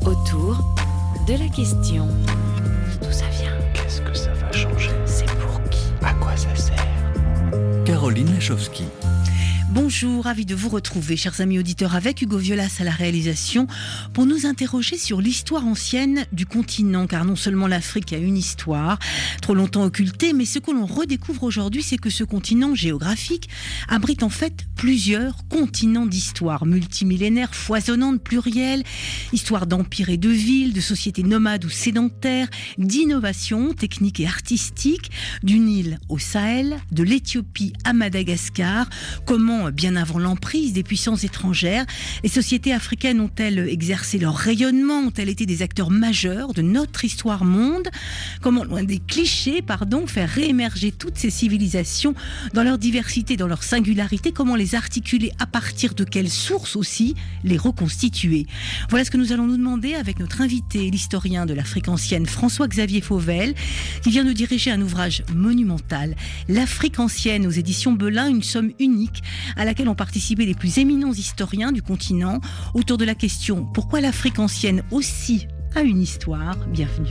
Autour de la question. D'où ça vient? Qu'est-ce que ça va changer? C'est pour qui? À quoi ça sert? Caroline Lachowski. Bonjour, ravi de vous retrouver, chers amis auditeurs, avec Hugo Violas à la réalisation, pour nous interroger sur l'histoire ancienne du continent, car non seulement l'Afrique a une histoire, trop longtemps occultée, mais ce que l'on redécouvre aujourd'hui, c'est que ce continent géographique abrite en fait plusieurs continents d'histoire, multimillénaires, foisonnantes, plurielles, histoire d'empires et de villes, de sociétés nomades ou sédentaires, d'innovations techniques et artistiques, du Nil au Sahel, de l'Éthiopie à Madagascar. Comment, bien avant l'emprise des puissances étrangères, les sociétés africaines ont-elles exercé leur rayonnement, ont-elles été des acteurs majeurs de notre histoire monde? Comment, loin des clichés, faire réémerger toutes ces civilisations dans leur diversité, dans leur singularité? Comment les articuler? À partir de quelles sources aussi les reconstituer? Voilà ce que nous allons nous demander avec notre invité, l'historien de l'Afrique ancienne, François-Xavier Fauvel, qui vient de diriger un ouvrage monumental, L'Afrique ancienne, aux éditions Belin, une somme unique à laquelle ont participé les plus éminents historiens du continent autour de la question « Pourquoi l'Afrique ancienne aussi a une histoire ?» Bienvenue.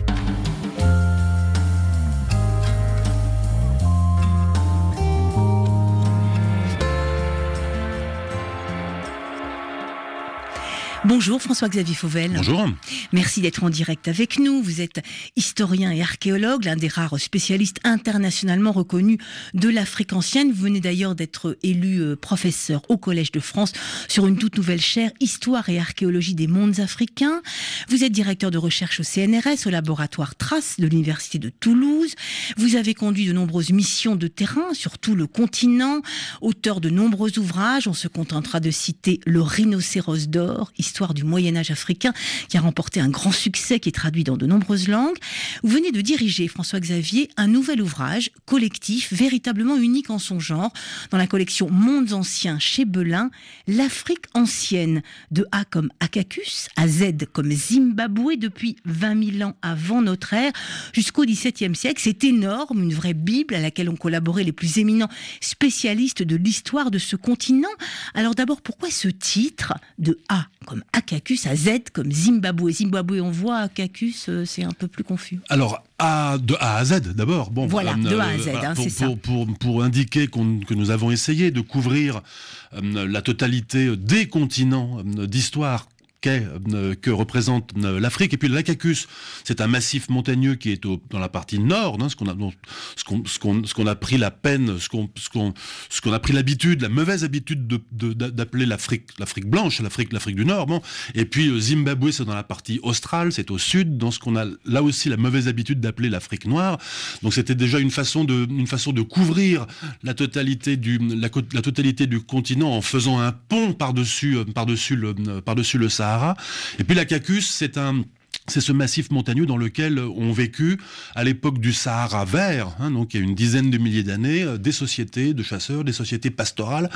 Bonjour François-Xavier Fauvel. Bonjour. Merci d'être en direct avec nous. Vous êtes historien et archéologue, l'un des rares spécialistes internationalement reconnus de l'Afrique ancienne. Vous venez d'ailleurs d'être élu professeur au Collège de France sur une toute nouvelle chaire Histoire et archéologie des mondes africains. Vous êtes directeur de recherche au CNRS, au laboratoire Trace de l'Université de Toulouse. Vous avez conduit de nombreuses missions de terrain sur tout le continent, auteur de nombreux ouvrages. On se contentera de citer Le Rhinocéros d'or, Histoire du Moyen-Âge africain, qui a remporté un grand succès, qui est traduit dans de nombreuses langues. Vous venez de diriger, François-Xavier, un nouvel ouvrage collectif, véritablement unique en son genre, dans la collection Mondes anciens chez Belin, L'Afrique ancienne, de A comme Akakus, à Z comme Zimbabwe, depuis 20 000 ans avant notre ère, jusqu'au XVIIe siècle. C'est énorme, une vraie Bible à laquelle ont collaboré les plus éminents spécialistes de l'histoire de ce continent. Alors d'abord, pourquoi ce titre de A comme Akakus, à Z comme Zimbabwe? Zimbabwe, on voit, Akakus, c'est un peu plus confus. Alors, de A à Z d'abord. Bon, voilà, de A à Z, c'est ça. Pour indiquer que nous avons essayé de couvrir la totalité des continents d'histoire que représente l'Afrique. Et puis l'Akakus, c'est un massif montagneux qui est dans la partie nord, ce qu'on a pris la peine, ce qu'on a pris l'habitude, la mauvaise habitude d'appeler l'Afrique blanche, l'Afrique du Nord. Bon. Et puis Zimbabwe, c'est dans la partie australe, c'est au sud, dans ce qu'on a là aussi la mauvaise habitude d'appeler l'Afrique noire. Donc c'était déjà une façon de couvrir la totalité du continent en faisant un pont par-dessus le Sahara. Et puis l'Akakus, c'est ce massif montagneux dans lequel ont vécu, à l'époque du Sahara vert, donc il y a une dizaine de milliers d'années, des sociétés de chasseurs, des sociétés pastorales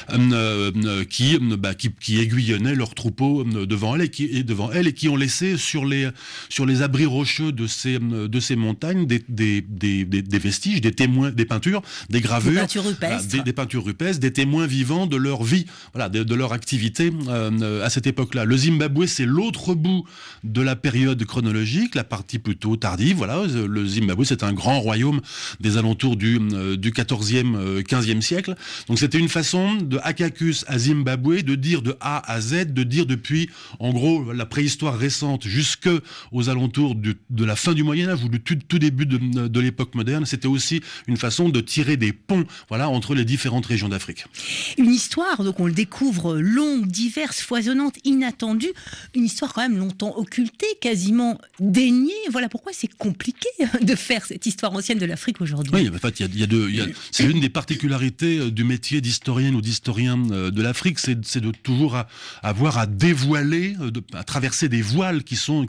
qui aiguillonnaient leurs troupeaux devant elles et qui ont laissé sur les abris rocheux de ces montagnes des vestiges, des témoins, des peintures, des gravures, des peintures rupestres, des témoins vivants de leur vie, de leur activité à cette époque-là. Le Zimbabwe, c'est l'autre bout de la période chronologique, la partie plutôt tardive. Voilà, le Zimbabwe, c'est un grand royaume des alentours du 14e, 15e siècle. Donc c'était une façon de Akakus à Zimbabwe de dire de A à Z, de dire depuis, en gros, la préhistoire récente jusqu'aux alentours de la fin du Moyen-Âge ou du tout début de l'époque moderne. C'était aussi une façon de tirer des ponts, entre les différentes régions d'Afrique. Une histoire, donc on le découvre, longue, diverse, foisonnante, inattendue. Une histoire quand même longtemps occultée, quasiment déniée. Voilà pourquoi c'est compliqué de faire cette histoire ancienne de l'Afrique aujourd'hui. Oui, en fait, c'est l'une des particularités du métier d'historienne ou d'historien de l'Afrique, c'est de toujours avoir à dévoiler, à traverser des voiles qui sont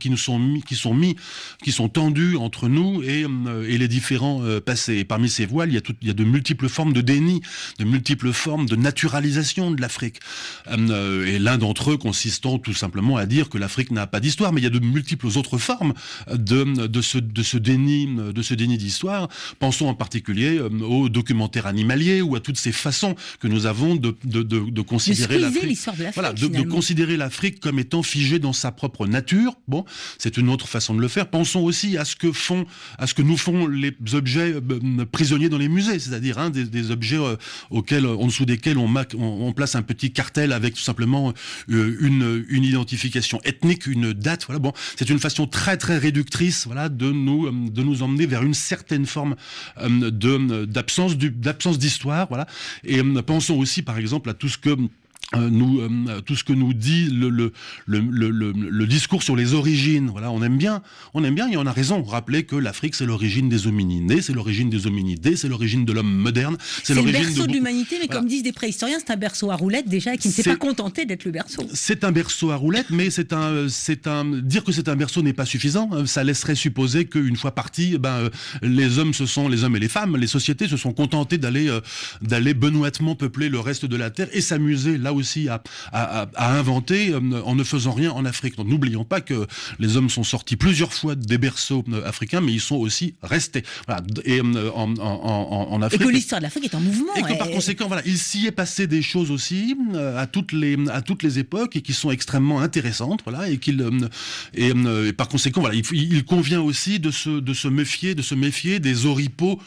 tendus entre nous et les différents passés. Et parmi ces voiles, il y a de multiples formes de déni, de multiples formes de naturalisation de l'Afrique. Et l'un d'entre eux consistant tout simplement à dire que l'Afrique n'a pas d'histoire, mais il y a de multiples multiples autres formes de ce déni d'histoire. Pensons en particulier au documentaire animalier ou à toutes ces façons que nous avons de considérer l'Afrique. Voilà, de considérer l'Afrique comme étant figée dans sa propre nature. Bon, c'est une autre façon de le faire. Pensons aussi à ce que nous font les objets prisonniers dans les musées, c'est-à-dire des objets en dessous desquels on place un petit cartel avec tout simplement une identification ethnique, une date. Voilà, bon, c'est une façon très très réductrice, voilà, de nous emmener vers une certaine forme d'absence d'histoire, voilà. Et pensons aussi par exemple à tout ce que nous dit le discours sur les origines. Voilà, on aime bien, et on a raison, rappeler que l'Afrique c'est l'origine des hominidés, c'est l'origine des hominidés, c'est l'origine de l'homme moderne, c'est le berceau de l'humanité, mais voilà. Comme disent des préhistoriens, c'est un berceau à roulettes déjà qui ne s'est pas contenté d'être le berceau. C'est un berceau à roulettes, mais dire que c'est un berceau n'est pas suffisant. Ça laisserait supposer qu'une fois partis, les hommes et les femmes, les sociétés se sont contentés d'aller benoîtement peupler le reste de la terre et s'amuser là aussi à inventer en ne faisant rien en Afrique. Donc n'oublions pas que les hommes sont sortis plusieurs fois des berceaux africains, mais ils sont aussi restés. Voilà. Et en Afrique. Et que l'histoire de l'Afrique est en mouvement. Et que par conséquent, voilà, il s'y est passé des choses aussi à toutes les époques et qui sont extrêmement intéressantes. Voilà, et par conséquent, voilà, il convient aussi de se méfier des oripeaux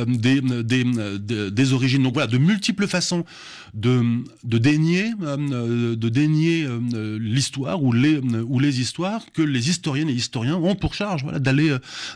des origines. Donc voilà, de multiples façons de dénier l'histoire ou les histoires que les historiennes et historiens ont pour charge, voilà, d'aller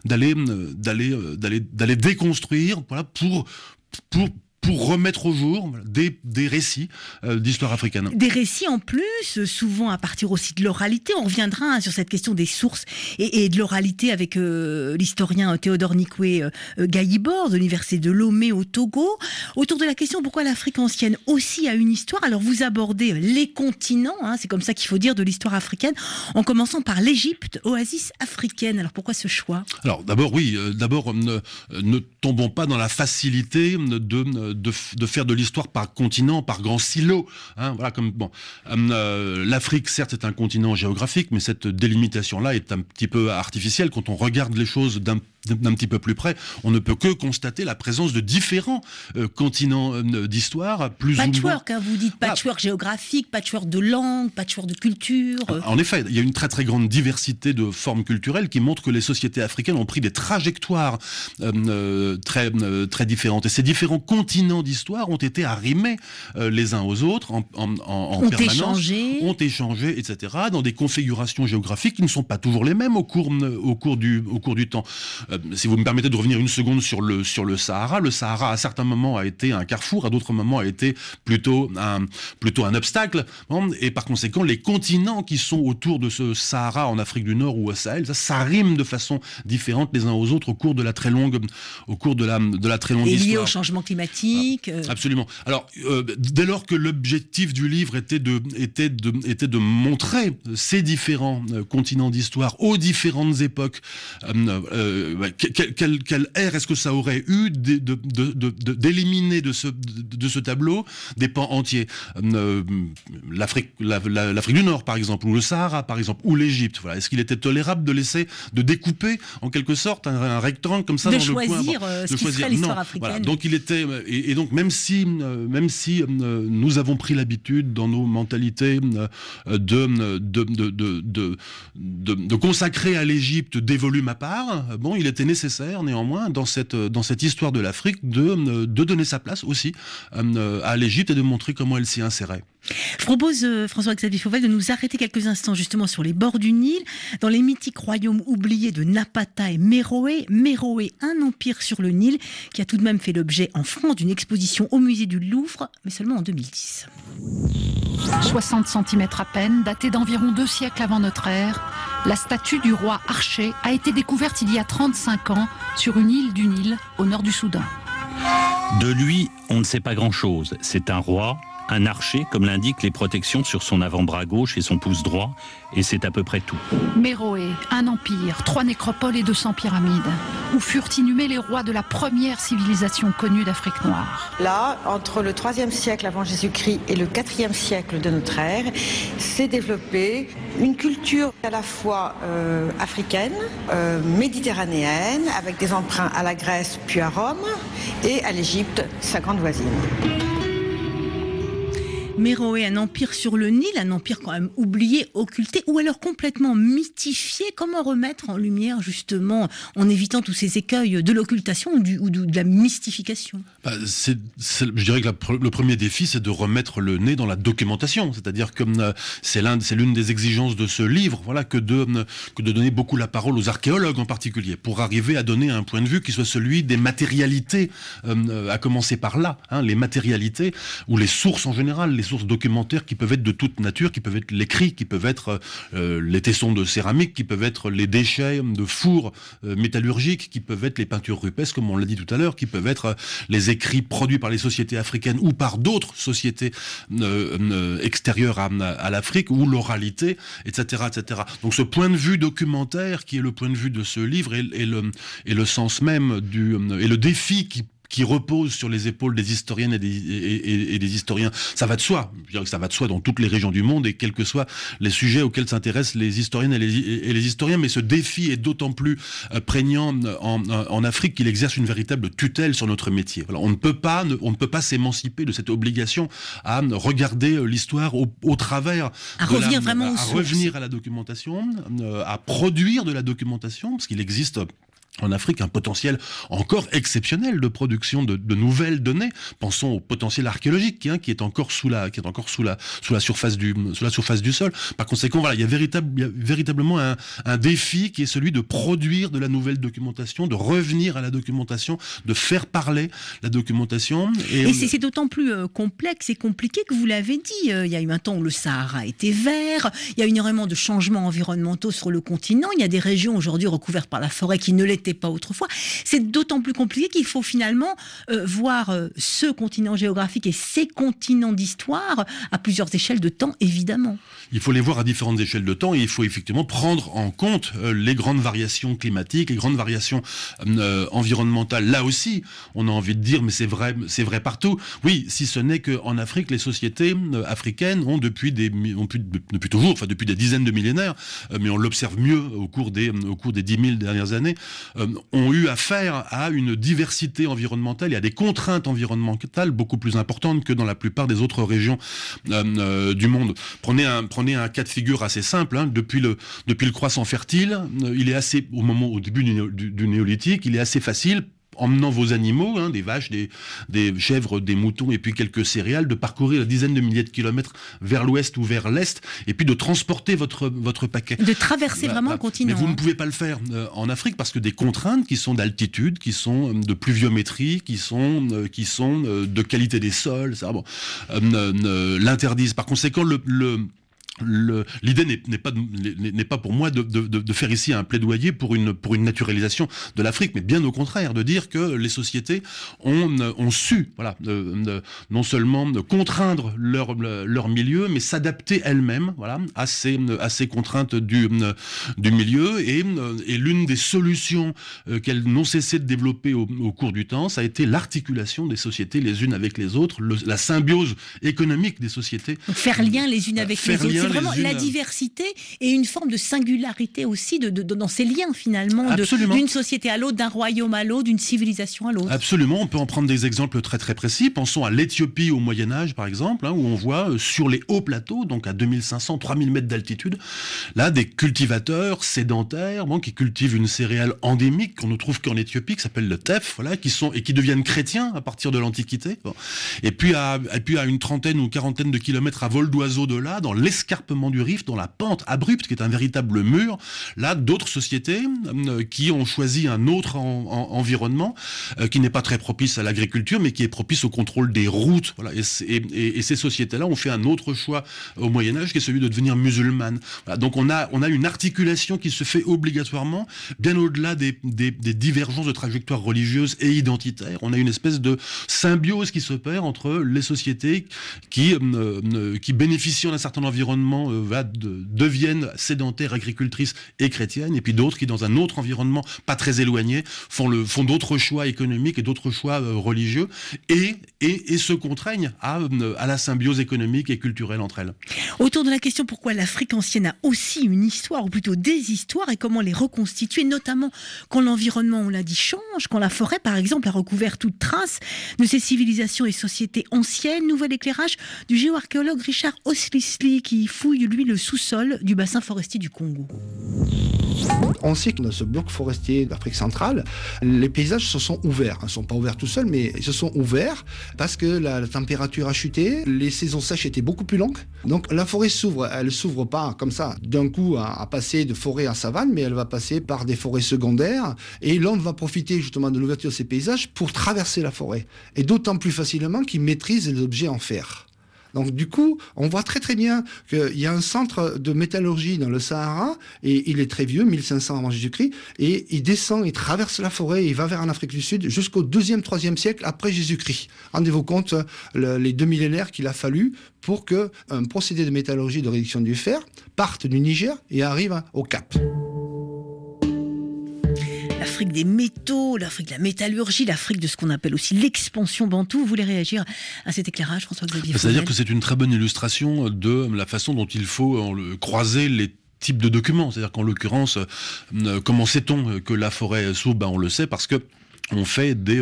déconstruire, voilà, pour remettre au jour des récits d'histoire africaine. Des récits en plus, souvent à partir aussi de l'oralité. On reviendra sur cette question des sources et de l'oralité avec l'historien Théodore Nikwe Gaïbor de l'université de Lomé au Togo, autour de la question pourquoi l'Afrique ancienne aussi a une histoire. Alors vous abordez les continents, c'est comme ça qu'il faut dire, de l'histoire africaine, en commençant par l'Égypte, oasis africaine. Alors pourquoi ce choix ? Alors d'abord, ne tombons pas dans la facilité de faire de l'histoire par continent, par grand silo. Voilà, l'Afrique, certes, est un continent géographique, mais cette délimitation-là est un petit peu artificielle. Quand on regarde les choses d'un petit peu plus près, on ne peut que constater la présence de différents continents d'histoire, plus patchwork, ou moins. Vous dites patchwork géographique, patchwork de langue, patchwork de culture. En effet, il y a une très très grande diversité de formes culturelles qui montrent que les sociétés africaines ont pris des trajectoires très très différentes. Et ces différents continents d'histoire ont été arrimés les uns aux autres en permanence, ont échangé, etc., dans des configurations géographiques qui ne sont pas toujours les mêmes au cours du temps. Si vous me permettez de revenir une seconde sur le Sahara, le Sahara à certains moments a été un carrefour, à d'autres moments a été plutôt un obstacle, et par conséquent les continents qui sont autour de ce Sahara en Afrique du Nord ou au Sahel, ça rime de façon différente les uns aux autres au cours de la très longue histoire. Et lié au changement climatique. Absolument. Alors dès lors que l'objectif du livre était de montrer ces différents continents d'histoire aux différentes époques, quel air est-ce que ça aurait eu d'éliminer de ce tableau des pans entiers, l'Afrique du Nord par exemple, ou le Sahara par exemple, ou l'Égypte. Voilà. Est-ce qu'il était tolérable de découper en quelque sorte un rectangle comme ça dans le coin, de choisir l'histoire africaine. Voilà. Donc il était et donc même si nous avons pris l'habitude dans nos mentalités de consacrer à l'Égypte des volumes à part, il était nécessaire néanmoins dans cette histoire de l'Afrique de donner sa place aussi à l'Égypte et de montrer comment elle s'y insérait. Je propose, François-Xavier Fauvel, de nous arrêter quelques instants justement sur les bords du Nil, dans les mythiques royaumes oubliés de Napata et Méroé. Méroé, un empire sur le Nil, qui a tout de même fait l'objet en France d'une exposition au musée du Louvre, mais seulement en 2010. 60 cm à peine, datée d'environ 2 siècles avant notre ère, la statue du roi Arché a été découverte il y a 35 ans sur une île du Nil, au nord du Soudan. De lui, on ne sait pas grand-chose. C'est un roi un archer, comme l'indiquent les protections sur son avant-bras gauche et son pouce droit, et c'est à peu près tout. Méroé, un empire, 3 nécropoles et 200 pyramides, où furent inhumés les rois de la première civilisation connue d'Afrique noire. Là, entre le 3e siècle avant Jésus-Christ et le 4e siècle de notre ère, s'est développée une culture à la fois africaine, méditerranéenne, avec des emprunts à la Grèce puis à Rome, et à l'Égypte, sa grande voisine. Méroé, un empire sur le Nil, un empire quand même oublié, occulté, ou alors complètement mythifié. Comment remettre en lumière, justement, en évitant tous ces écueils de l'occultation ou de la mystification ? Je dirais que le premier défi, c'est de remettre le nez dans la documentation. C'est-à-dire que c'est l'une des exigences de ce livre, voilà, que de donner beaucoup la parole aux archéologues en particulier, pour arriver à donner un point de vue qui soit celui des matérialités, à commencer par là, les matérialités, ou les sources en général, les sources documentaires qui peuvent être de toute nature, qui peuvent être l'écrit, qui peuvent être les tessons de céramique, qui peuvent être les déchets de fours métallurgiques, qui peuvent être les peintures rupestres, comme on l'a dit tout à l'heure, qui peuvent être les écrits produits par les sociétés africaines ou par d'autres sociétés extérieures à l'Afrique, ou l'oralité, etc., etc. Donc ce point de vue documentaire, qui est le point de vue de ce livre, et le sens même et le défi qui repose sur les épaules des historiennes et des historiens. Ça va de soi. Je dirais que ça va de soi dans toutes les régions du monde, et quels que soient les sujets auxquels s'intéressent les historiennes et les historiens. Mais ce défi est d'autant plus prégnant en Afrique qu'il exerce une véritable tutelle sur notre métier. Voilà, on ne peut pas s'émanciper de cette obligation à regarder l'histoire au travers, à revenir à la documentation, à produire de la documentation, parce qu'il existe en Afrique un potentiel encore exceptionnel de production de nouvelles données. Pensons au potentiel archéologique qui est encore sous la surface du sol. Par conséquent, voilà, il y a véritablement un défi qui est celui de produire de la nouvelle documentation, de revenir à la documentation, de faire parler la documentation. Et c'est d'autant plus complexe et compliqué que vous l'avez dit. Il y a eu un temps où le Sahara était vert. Il y a eu énormément de changements environnementaux sur le continent. Il y a des régions aujourd'hui recouvertes par la forêt qui ne l'étaient pas autrefois. C'est d'autant plus compliqué qu'il faut finalement voir ce continent géographique et ces continents d'histoire à plusieurs échelles de temps, évidemment. Il faut les voir à différentes échelles de temps, et il faut effectivement prendre en compte les grandes variations climatiques, les grandes variations environnementales. Là aussi, on a envie de dire, mais c'est vrai partout. Oui, si ce n'est qu'en Afrique, les sociétés africaines ont depuis toujours, enfin depuis des dizaines de millénaires, mais on l'observe mieux au cours des 10 000 dernières années, ont eu affaire à une diversité environnementale et à des contraintes environnementales beaucoup plus importantes que dans la plupart des autres régions du monde. Prenez un cas de figure assez simple, depuis le croissant fertile, il est au début du néolithique, il est assez facile, emmenant vos animaux, des vaches, des chèvres, des moutons et puis quelques céréales, de parcourir des dizaines de milliers de kilomètres vers l'ouest ou vers l'est, et puis de transporter votre paquet. De traverser vraiment le continent. Mais vous ne pouvez pas le faire en Afrique, parce que des contraintes qui sont d'altitude, qui sont de pluviométrie, qui sont de qualité des sols, l'interdisent. Par conséquent, l'idée n'est pas pour moi de faire ici un plaidoyer pour une naturalisation de l'Afrique, mais bien au contraire, de dire que les sociétés ont su, non seulement contraindre leur milieu, mais s'adapter elles-mêmes, à ces contraintes du milieu, et l'une des solutions qu'elles n'ont cessé de développer au cours du temps, ça a été l'articulation des sociétés les unes avec les autres, la symbiose économique des sociétés. Donc faire lien les unes avec les autres. C'est vraiment la diversité et une forme de singularité aussi dans ces liens finalement, d'une société à l'autre, d'un royaume à l'autre, d'une civilisation à l'autre. Absolument, on peut en prendre des exemples très très précis. Pensons à l'Éthiopie au Moyen-Âge par exemple, où on voit sur les hauts plateaux, donc à 2500, 3000 mètres d'altitude, là des cultivateurs sédentaires qui cultivent une céréale endémique qu'on ne trouve qu'en Éthiopie, qui s'appelle le teff, qui deviennent chrétiens à partir de l'Antiquité. Et puis à une trentaine ou quarantaine de kilomètres à vol d'oiseau de là, dans l'escarpement l'escarpement du Rif, dans la pente abrupte, qui est un véritable mur, là, d'autres sociétés qui ont choisi un autre environnement, qui n'est pas très propice à l'agriculture, mais qui est propice au contrôle des routes. Voilà. Et ces sociétés-là ont fait un autre choix au Moyen-Âge, qui est celui de devenir musulmanes. Voilà. Donc on a une articulation qui se fait obligatoirement, bien au-delà des divergences de trajectoires religieuses et identitaires. On a une espèce de symbiose qui s'opère entre les sociétés qui bénéficient d'un certain environnement, deviennent sédentaires, agricultrices et chrétiennes, et puis d'autres qui, dans un autre environnement pas très éloigné, font d'autres choix économiques et d'autres choix religieux, et se contraignent à la symbiose économique et culturelle entre elles. Autour de la question pourquoi l'Afrique ancienne a aussi une histoire, ou plutôt des histoires, et comment les reconstituer, notamment quand l'environnement, on l'a dit, change, quand la forêt, par exemple, a recouvert toute trace de ces civilisations et sociétés anciennes. Nouvel éclairage du géoarchéologue Richard Oslisli, qui fouille, lui, le sous-sol du bassin forestier du Congo. On sait que dans ce bloc forestier d'Afrique centrale, les paysages se sont ouverts. Ils ne sont pas ouverts tout seuls, mais ils se sont ouverts parce que la température a chuté, les saisons sèches étaient beaucoup plus longues. Donc la forêt s'ouvre, elle ne s'ouvre pas comme ça d'un coup à passer de forêt à savane, mais elle va passer par des forêts secondaires, et l'homme va profiter justement de l'ouverture de ces paysages pour traverser la forêt. Et d'autant plus facilement qu'il maîtrise les objets en fer. Donc du coup, on voit très très bien qu'il y a un centre de métallurgie dans le Sahara, et il est très vieux, 1500 avant Jésus-Christ, et il descend, il traverse la forêt, et il va vers en Afrique du Sud jusqu'au 2e, 3e siècle après Jésus-Christ. Rendez-vous compte les 2 millénaires qu'il a fallu pour qu'un procédé de métallurgie de réduction du fer parte du Niger et arrive au Cap. L'Afrique des métaux, l'Afrique de la métallurgie, l'Afrique de ce qu'on appelle aussi l'expansion bantoue. Vous voulez réagir à cet éclairage, François-Xavier Fauvel ? C'est-à-dire que c'est une très bonne illustration de la façon dont il faut croiser les types de documents. C'est-à-dire qu'en l'occurrence, comment sait-on que la forêt s'ouvre ? On le sait parce que on fait des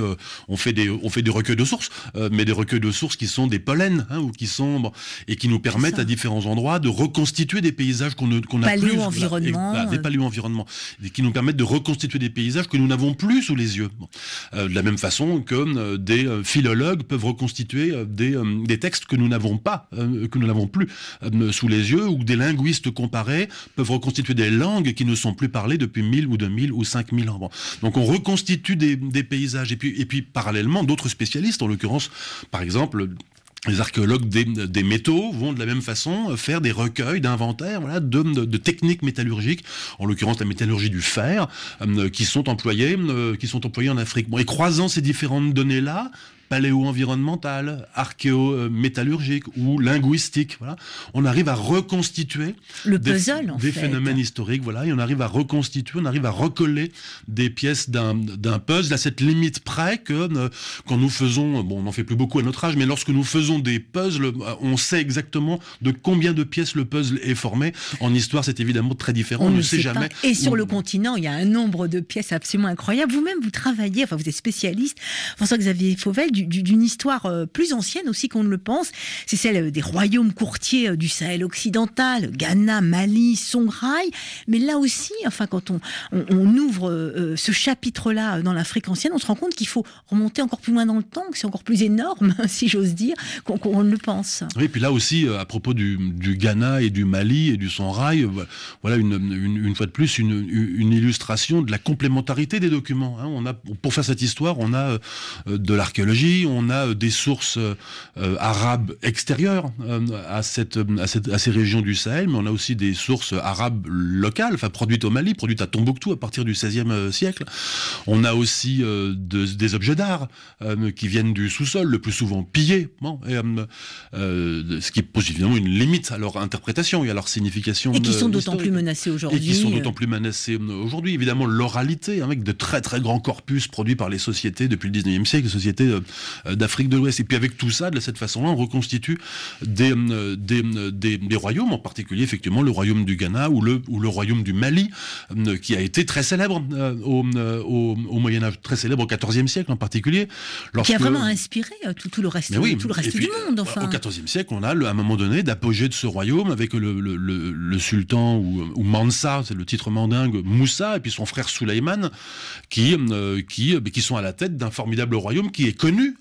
recueils de sources, mais des recueils de sources qui sont des pollens, ou qui sont et qui nous permettent à différents endroits de reconstituer des paysages qu'on n'a plus. Paléo-environnement. Des paléo-environnements, qui nous permettent de reconstituer des paysages que nous n'avons plus sous les yeux. De la même façon que des philologues peuvent reconstituer des textes que nous n'avons pas, que nous n'avons plus sous les yeux, ou des linguistes comparés peuvent reconstituer des langues qui ne sont plus parlées depuis 1000 ou 2000 ou 5000 ans. Donc on reconstitue des paysages, et puis parallèlement d'autres spécialistes, en l'occurrence par exemple les archéologues des métaux vont de la même façon faire des recueils d'inventaires, de techniques métallurgiques, en l'occurrence la métallurgie du fer, qui sont employées en Afrique. Et croisant ces différentes données-là, paléo-environnementale, archéo-métallurgique ou linguistique, on arrive à reconstituer le puzzle, des phénomènes historiques, et on arrive à reconstituer, on arrive à recoller des pièces d'un puzzle à cette limite près que quand nous faisons, on n'en fait plus beaucoup à notre âge, mais lorsque nous faisons des puzzles, on sait exactement de combien de pièces le puzzle est formé. En histoire, c'est évidemment très différent, on ne sait jamais. Et sur le continent, il y a un nombre de pièces absolument incroyable. Vous-même, vous travaillez, vous êtes spécialiste, François-Xavier Fauvel, d'une histoire plus ancienne aussi qu'on ne le pense. C'est celle des royaumes courtiers du Sahel occidental, Ghana, Mali, Songhai. Mais là aussi, quand on ouvre ce chapitre-là dans l'Afrique ancienne, on se rend compte qu'il faut remonter encore plus loin dans le temps, que c'est encore plus énorme, si j'ose dire, qu'on ne le pense. Oui, et puis là aussi, à propos du Ghana et du Mali et du Songhai, voilà une fois de plus une illustration de la complémentarité des documents. Pour faire cette histoire, on a de l'archéologie, on a des sources arabes extérieures à ces régions du Sahel, mais on a aussi des sources arabes locales, produites au Mali, produites à Tombouctou à partir du XVIe siècle. On a aussi des objets d'art qui viennent du sous-sol, le plus souvent pillés, ce qui pose évidemment une limite à leur interprétation et à leur signification. Et qui sont d'autant plus menacés aujourd'hui. Évidemment, l'oralité, avec de très très grands corpus produits par les sociétés depuis le XIXe siècle, les sociétés d'Afrique de l'Ouest. Et puis avec tout ça, de cette façon-là, on reconstitue des royaumes, en particulier effectivement le royaume du Ghana ou le royaume du Mali, qui a été très célèbre au Moyen-Âge, très célèbre au XIVe siècle en particulier. Qui a vraiment inspiré tout le reste, du monde. Au XIVe siècle, on a à un moment donné d'apogée de ce royaume avec le sultan ou Mansa, c'est le titre mandingue, Moussa, et puis son frère Souleymane, qui sont à la tête d'un formidable royaume qui est connu plus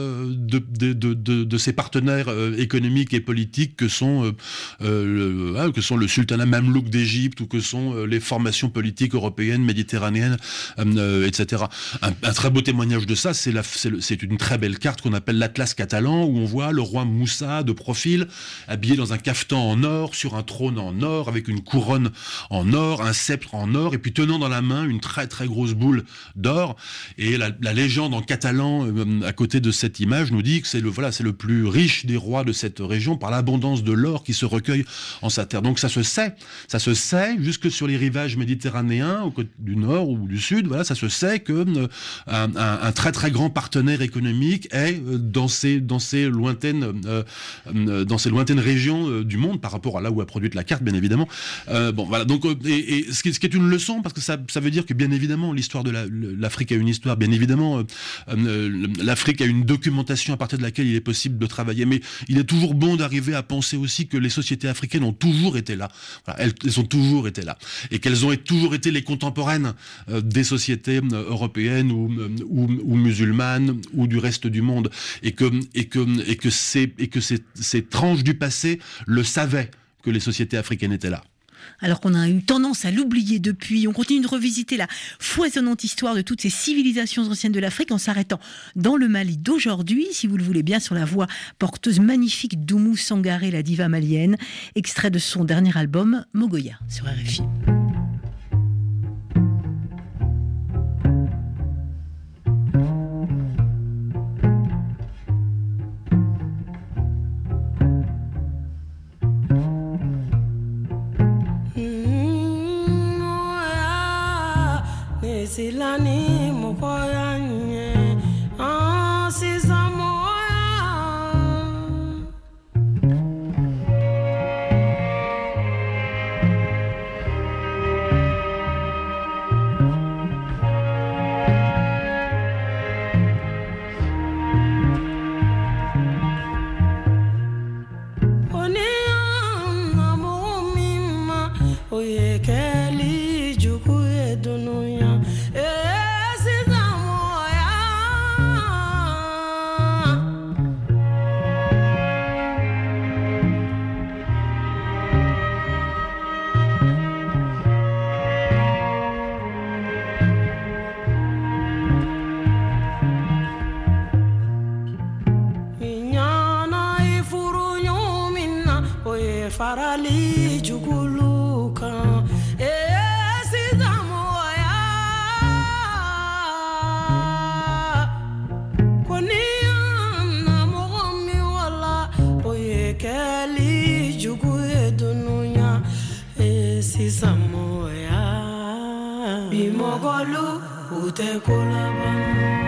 de ses partenaires économiques et politiques que sont le sultanat mamelouk d'Égypte ou que sont les formations politiques européennes, méditerranéennes, etc. Un très beau témoignage de ça, c'est une très belle carte qu'on appelle l'Atlas catalan, où on voit le roi Moussa de profil, habillé dans un cafetan en or, sur un trône en or, avec une couronne en or, un sceptre en or, et puis tenant dans la main une très très grosse boule d'or. Et la légende en catalan à côté de cette image nous dit que c'est le plus riche des rois de cette région par l'abondance de l'or qui se recueille en sa terre. Donc ça se sait jusque sur les rivages méditerranéens du nord ou du sud. Voilà, ça se sait que un très très grand partenaire économique est dans ces lointaines régions du monde par rapport à là où a produite la carte, bien évidemment. Donc et ce qui est une leçon, parce que ça veut dire que bien évidemment l'histoire de l'Afrique a une histoire, bien évidemment l'Afrique a une documentation à partir de laquelle il est possible de travailler, mais il est toujours bon d'arriver à penser aussi que les sociétés africaines ont toujours été là. Voilà, elles ont toujours été là, et qu'elles ont toujours été les contemporaines des sociétés européennes ou musulmanes ou du reste du monde, et que ces tranches du passé le savaient que les sociétés africaines étaient là. Alors qu'on a eu tendance à l'oublier depuis, on continue de revisiter la foisonnante histoire de toutes ces civilisations anciennes de l'Afrique en s'arrêtant dans le Mali d'aujourd'hui, si vous le voulez bien, sur la voix porteuse magnifique d'Oumou Sangaré, la diva malienne, extrait de son dernier album Mogoya sur RFI. Silani mokoya nye sisa moya oni amo mima oye keli juku edunuya. Farali juguluka sizamoya koniana mogomi wala oyekeli jugu edununya sizamoya bimogolu utekolaba.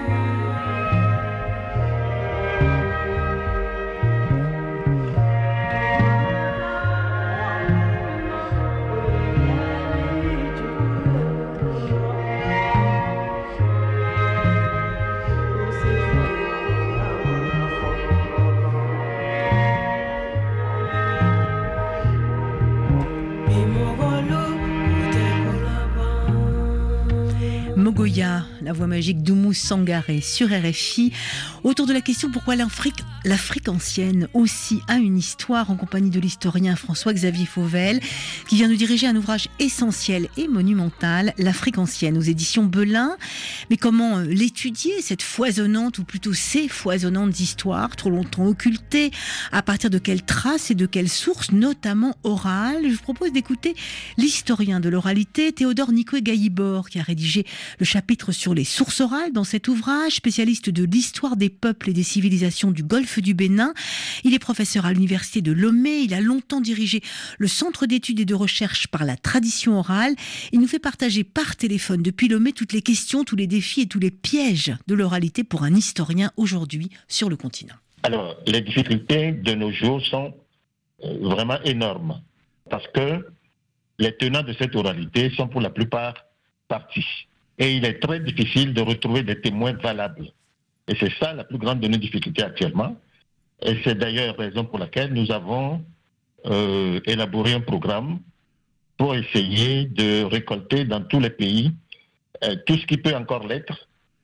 Mogoya, la voix magique d'Oumou Sangaré sur RFI, autour de la question pourquoi l'Afrique ancienne aussi a une histoire, en compagnie de l'historien François-Xavier Fauvel, qui vient de diriger un ouvrage essentiel et monumental, L'Afrique ancienne, aux éditions Belin. Mais comment l'étudier, cette foisonnante, ou plutôt ces foisonnantes histoires, trop longtemps occultées, à partir de quelles traces et de quelles sources, notamment orales? Je vous propose d'écouter l'historien de l'oralité, Théodore Nicoué-Gaillibord, qui a rédigé le chapitre sur les sources orales dans cet ouvrage, spécialiste de l'histoire des peuples et des civilisations du Golfe du Bénin. Il est professeur à l'université de Lomé, il a longtemps dirigé le centre d'études et de recherche par la tradition orale. Il nous fait partager par téléphone depuis Lomé toutes les questions, tous les défis et tous les pièges de l'oralité pour un historien aujourd'hui sur le continent. Alors, les difficultés de nos jours sont vraiment énormes parce que les tenants de cette oralité sont pour la plupart partis. Et il est très difficile de retrouver des témoins valables. Et c'est ça la plus grande de nos difficultés actuellement. Et c'est d'ailleurs la raison pour laquelle nous avons élaboré un programme pour essayer de récolter dans tous les pays tout ce qui peut encore l'être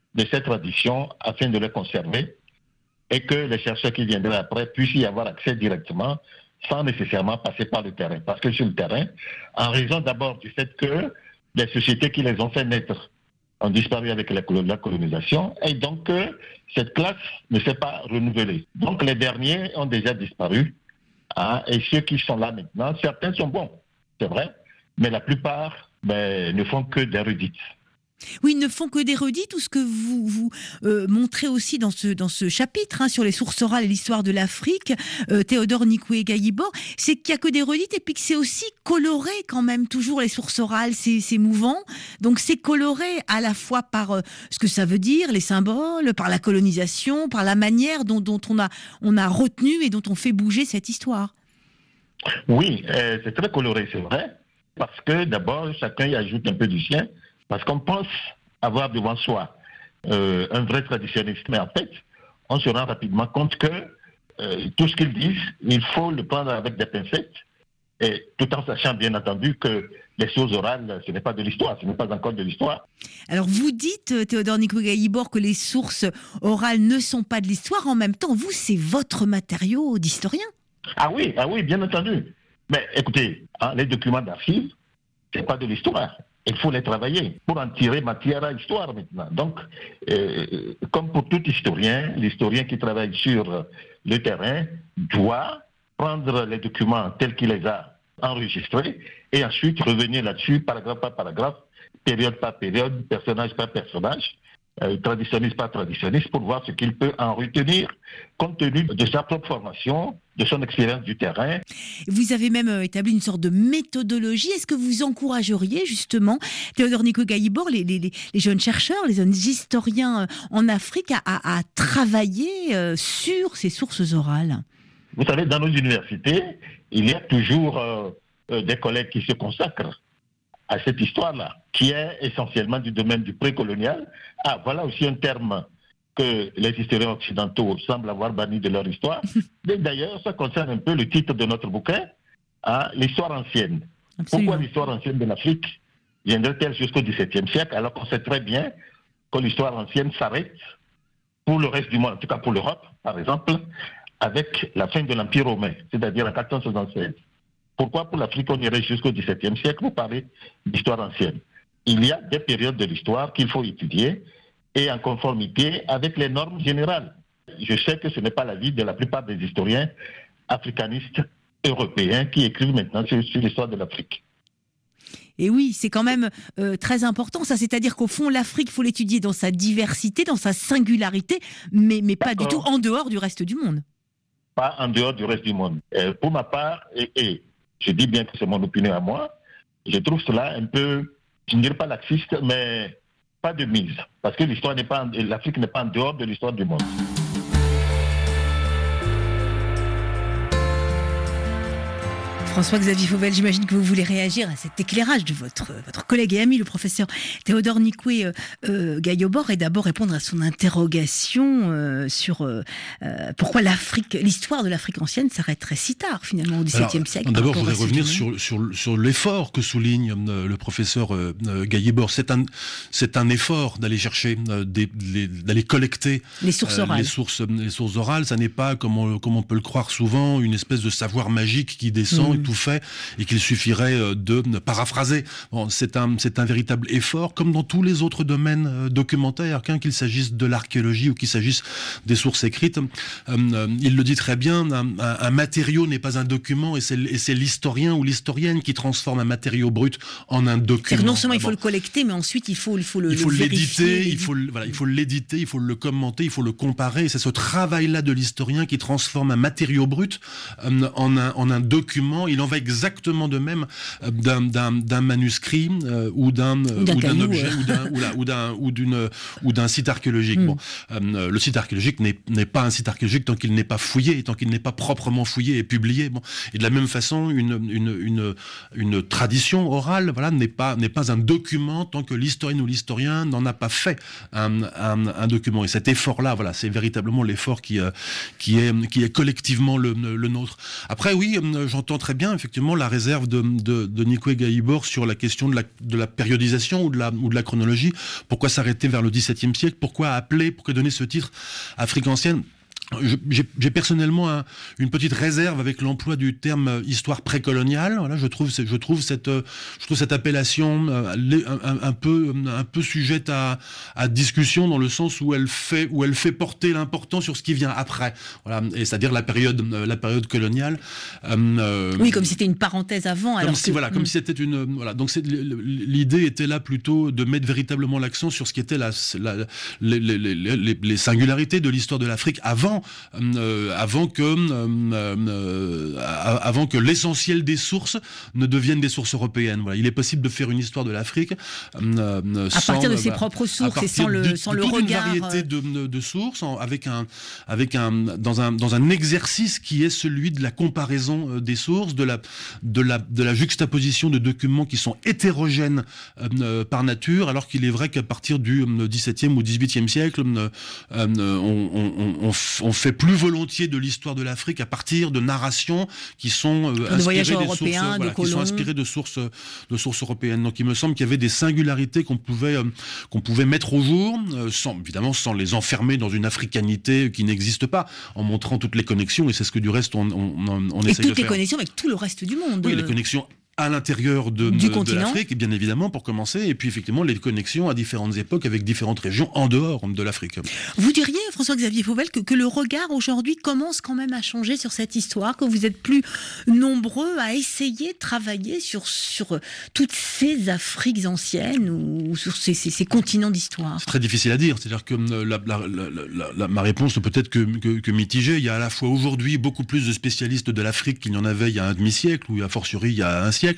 de cette tradition afin de les conserver et que les chercheurs qui viendraient après puissent y avoir accès directement sans nécessairement passer par le terrain. Parce que sur le terrain, en raison d'abord du fait que les sociétés qui les ont fait naître ont disparu avec la colonisation et donc cette classe ne s'est pas renouvelée. Donc les derniers ont déjà disparu et ceux qui sont là maintenant, certains sont bons, c'est vrai, mais la plupart ne font que des redites. Oui, ils ne font que des redites, tout ce que vous montrez aussi dans ce chapitre sur les sources orales et l'histoire de l'Afrique, Théodore Nikoué-Gayibor, c'est qu'il n'y a que des redites et puis que c'est aussi coloré quand même, toujours les sources orales, c'est mouvant. Donc c'est coloré à la fois par ce que ça veut dire, les symboles, par la colonisation, par la manière dont on a retenu et dont on fait bouger cette histoire. Oui, c'est très coloré, c'est vrai, parce que d'abord, chacun y ajoute un peu du sien. Parce qu'on pense avoir devant soi un vrai traditionnaliste, mais en fait, on se rend rapidement compte que tout ce qu'ils disent, il faut le prendre avec des pincettes, et tout en sachant bien entendu que les choses orales, ce n'est pas de l'histoire, ce n'est pas encore de l'histoire. Alors vous dites, Théodore Nikoué-Gayibor, que les sources orales ne sont pas de l'histoire, en même temps, vous, c'est votre matériau d'historien. Ah oui, bien entendu. Mais écoutez, les documents d'archives, ce n'est pas de l'histoire. Il faut les travailler pour en tirer matière à histoire maintenant. Donc, comme pour tout historien, l'historien qui travaille sur le terrain doit prendre les documents tels qu'il les a enregistrés et ensuite revenir là-dessus, paragraphe par paragraphe, période par période, personnage par personnage, traditionniste par traditionniste, pour voir ce qu'il peut en retenir compte tenu de sa propre formation, de son expérience du terrain. Vous avez même établi une sorte de méthodologie. Est-ce que vous encourageriez justement, Théodore Nikoué-Gayibor, les jeunes chercheurs, les jeunes historiens en Afrique à travailler sur ces sources orales? Vous savez, dans nos universités, il y a toujours des collègues qui se consacrent à cette histoire-là, qui est essentiellement du domaine du précolonial. Voilà aussi un terme que les historiens occidentaux semblent avoir banni de leur histoire. Mais d'ailleurs, ça concerne un peu le titre de notre bouquin, l'histoire ancienne. Absolument. Pourquoi l'histoire ancienne de l'Afrique viendrait-elle jusqu'au XVIIe siècle, alors qu'on sait très bien que l'histoire ancienne s'arrête pour le reste du monde, en tout cas pour l'Europe, par exemple, avec la fin de l'Empire romain, c'est-à-dire en 476. Pourquoi pour l'Afrique on irait jusqu'au XVIIe siècle? Vous parlez d'histoire ancienne. Il y a des périodes de l'histoire qu'il faut étudier et en conformité avec les normes générales. Je sais que ce n'est pas l'avis de la plupart des historiens africanistes européens qui écrivent maintenant sur l'histoire de l'Afrique. Et oui, c'est quand même très important ça, c'est-à-dire qu'au fond l'Afrique, il faut l'étudier dans sa diversité, dans sa singularité, mais pas du tout en dehors du reste du monde. Pas en dehors du reste du monde. Pour ma part, et je dis bien que c'est mon opinion à moi, je trouve cela un peu, je ne dirais pas laxiste, mais pas de mise. Parce que l'Afrique n'est pas en dehors de l'histoire du monde. François-Xavier Fauvel, j'imagine que vous voulez réagir à cet éclairage de votre collègue et ami, le professeur Théodore Nikoué-Gayibor, et d'abord répondre à son interrogation sur pourquoi l'histoire de l'Afrique ancienne s'arrêterait si tard, finalement, au XVIIe siècle. D'abord, je voudrais revenir sur l'effort que souligne le professeur Gayibor. C'est un effort d'aller chercher, d'aller collecter les sources orales. Les sources orales. Ça n'est pas, comme on peut le croire souvent, une espèce de savoir magique qui descend tout fait et qu'il suffirait de paraphraser. Bon, c'est un véritable effort, comme dans tous les autres domaines documentaires, qu'il s'agisse de l'archéologie ou qu'il s'agisse des sources écrites. Il le dit très bien, un matériau n'est pas un document, et c'est l'historien ou l'historienne qui transforme un matériau brut en un document. Non seulement il faut le collecter, mais ensuite il faut l'éditer, il faut l'éditer, il faut le commenter, il faut le comparer. Et c'est ce travail-là de l'historien qui transforme un matériau brut en un document. Il en va exactement de même d'un manuscrit ou d'un objet ou d'un site archéologique. Bon, le site archéologique n'est pas un site archéologique tant qu'il n'est pas fouillé, tant qu'il n'est pas proprement fouillé et publié. Bon, et de la même façon, une tradition orale, n'est pas un document tant que l'historienne ou l'historien n'en a pas fait un document. Et cet effort-là, c'est véritablement l'effort qui est collectivement le nôtre. Après, oui, j'entends très bien bien effectivement la réserve de Nikwe Gaïbor sur la question de la périodisation ou de la chronologie. Pourquoi s'arrêter vers le XVIIe siècle? Pourquoi donner ce titre Afrique ancienne? J'ai personnellement une petite réserve avec l'emploi du terme histoire précoloniale. Voilà, je trouve cette appellation un peu sujette à discussion, dans le sens où elle fait porter l'important sur ce qui vient après. Voilà, et c'est-à-dire la période coloniale. Oui, comme si c'était une parenthèse avant. Comme si c'était une. Voilà, donc l'idée était là plutôt de mettre véritablement l'accent sur ce qui était les singularités de l'histoire de l'Afrique avant que l'essentiel des sources ne deviennent des sources européennes. Voilà. Il est possible de faire une histoire de l'Afrique à partir de ses propres sources et sans le regard. Une variété de sources, dans un exercice qui est celui de la comparaison des sources, de la juxtaposition de documents qui sont hétérogènes par nature, alors qu'il est vrai qu'à partir du XVIIe ou XVIIIe siècle, on fait plus volontiers de l'histoire de l'Afrique à partir de narrations qui sont inspirées de sources européennes. Donc il me semble qu'il y avait des singularités qu'on pouvait mettre au jour, sans les enfermer dans une africanité qui n'existe pas, en montrant toutes les connexions, et c'est ce que du reste on essaye de faire. Et toutes les connexions avec tout le reste du monde. Oui, les connexions à l'intérieur de l'Afrique, bien évidemment, pour commencer, et puis effectivement les connexions à différentes époques avec différentes régions en dehors de l'Afrique. Vous diriez, François-Xavier Fauvel, que le regard aujourd'hui commence quand même à changer sur cette histoire, que vous êtes plus nombreux à essayer de travailler sur toutes ces Afriques anciennes ou sur ces continents d'histoire? C'est très difficile à dire, c'est-à-dire que ma réponse ne peut être que mitigée. Il y a à la fois aujourd'hui beaucoup plus de spécialistes de l'Afrique qu'il y en avait il y a un demi-siècle, ou a fortiori il y a un siècle.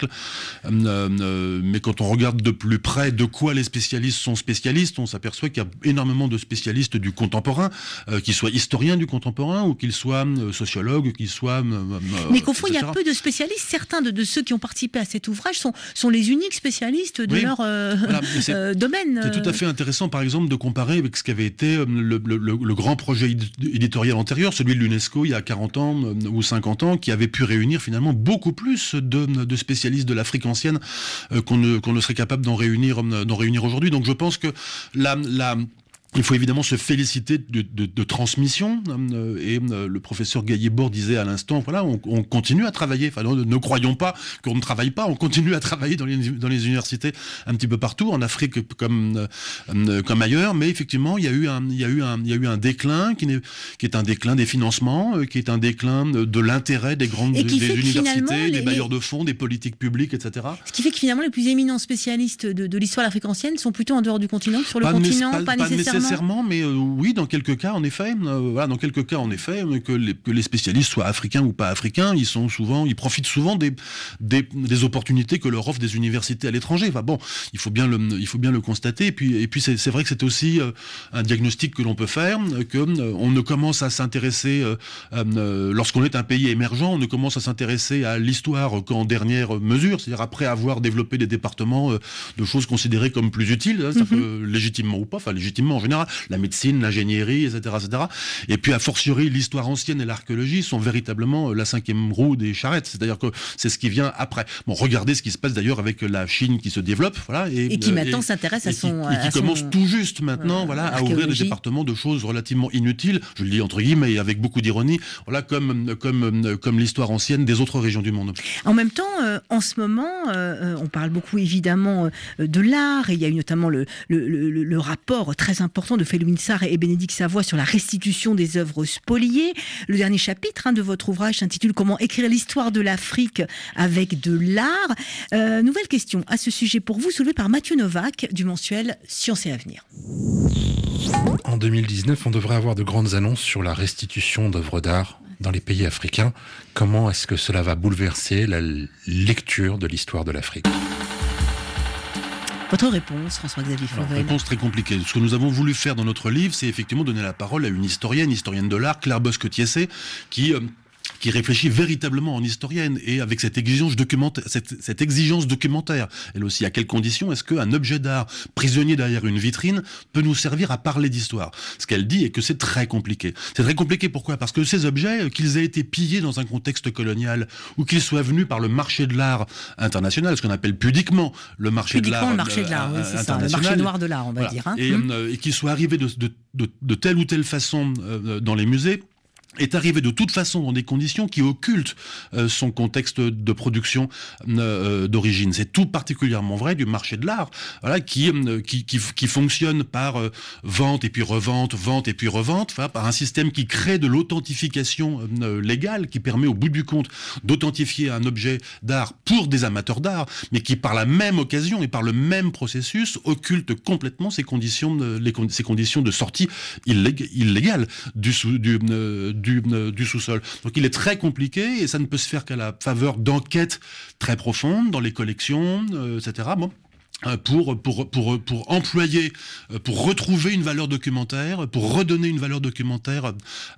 Mais quand on regarde de plus près de quoi les spécialistes sont spécialistes, on s'aperçoit qu'il y a énormément de spécialistes du contemporain, qu'ils soient historiens du contemporain ou qu'ils soient sociologues, qu'ils soient... mais qu'au fond, il y a peu de spécialistes. Certains de ceux qui ont participé à cet ouvrage sont les uniques spécialistes de leur domaine. C'est tout à fait intéressant, par exemple, de comparer avec ce qu'avait été le grand projet éditorial antérieur, celui de l'UNESCO il y a 40 ans ou 50 ans, qui avait pu réunir finalement beaucoup plus de spécialistes de l'Afrique ancienne qu'on ne serait capable d'en réunir aujourd'hui. Donc je pense que il faut évidemment se féliciter de transmission, et le professeur Gaïbor disait à l'instant, voilà, on continue à travailler. Enfin, ne croyons pas qu'on ne travaille pas, on continue à travailler dans les universités un petit peu partout, en Afrique comme ailleurs. Mais effectivement, il y a eu un déclin qui est un déclin des financements, qui est un déclin de l'intérêt des universités, des bailleurs de fonds, des politiques publiques, etc. Ce qui fait que finalement les plus éminents spécialistes de l'histoire de l'Afrique ancienne sont plutôt en dehors du continent, sur le continent, pas nécessairement. Mais oui, dans quelques cas, en effet, que les spécialistes soient africains ou pas africains, ils profitent souvent des opportunités que leur offrent des universités à l'étranger. Enfin bon, il faut bien le constater. Et puis c'est vrai que c'est aussi un diagnostic que l'on peut faire, que on ne commence à s'intéresser lorsqu'on est un pays émergent, on ne commence à s'intéresser à l'histoire qu'en dernière mesure, c'est-à-dire après avoir développé des départements de choses considérées comme plus utiles, légitimement ou pas, enfin légitimement en général, la médecine, l'ingénierie, etc., etc. Et puis, a fortiori, l'histoire ancienne et l'archéologie sont véritablement la cinquième roue des charrettes. C'est-à-dire que c'est ce qui vient après. Bon, regardez ce qui se passe d'ailleurs avec la Chine qui se développe, voilà. Et qui maintenant s'intéresse à son... Et qui commence tout juste maintenant, à ouvrir des départements de choses relativement inutiles, je le dis entre guillemets, et avec beaucoup d'ironie, voilà, comme l'histoire ancienne des autres régions du monde. En même temps, en ce moment, on parle beaucoup évidemment de l'art, et il y a eu notamment le rapport très important de Felwine Sarr et Bénédicte Savoie sur la restitution des œuvres spoliées. Le dernier chapitre de votre ouvrage s'intitule « Comment écrire l'histoire de l'Afrique avec de l'art ». Nouvelle question à ce sujet pour vous, soulevée par Mathieu Novak du mensuel Sciences et Avenir. En 2019, on devrait avoir de grandes annonces sur la restitution d'œuvres d'art dans les pays africains. Comment est-ce que cela va bouleverser la lecture de l'histoire de l'Afrique ? Votre réponse, François-Xavier Fauvel? Réponse très compliquée. Ce que nous avons voulu faire dans notre livre, c'est effectivement donner la parole à une historienne de l'art, Claire Bosque-Thiessé, qui qui réfléchit véritablement en historienne et avec cette exigence documentaire. Elle aussi, à quelles conditions est-ce qu'un objet d'art prisonnier derrière une vitrine peut nous servir à parler d'histoire? Ce qu'elle dit est que c'est très compliqué. C'est très compliqué, pourquoi? Parce que ces objets, qu'ils aient été pillés dans un contexte colonial ou qu'ils soient venus par le marché de l'art international, ce qu'on appelle pudiquement le marché de l'art oui, c'est ça, le marché noir de l'art, on va dire. Hein. Et qu'ils soient arrivés de telle ou telle façon dans les musées, est arrivé de toute façon dans des conditions qui occultent son contexte de production d'origine. C'est tout particulièrement vrai du marché de l'art, voilà, qui fonctionne par vente et puis revente, vente et puis revente, voilà, par un système qui crée de l'authentification légale, qui permet au bout du compte d'authentifier un objet d'art pour des amateurs d'art, mais qui par la même occasion et par le même processus occulte complètement ces conditions de sortie illégale du sous-sol. Donc il est très compliqué et ça ne peut se faire qu'à la faveur d'enquêtes très profondes dans les collections, etc. Bon. Pour employer, pour retrouver une valeur documentaire, pour redonner une valeur documentaire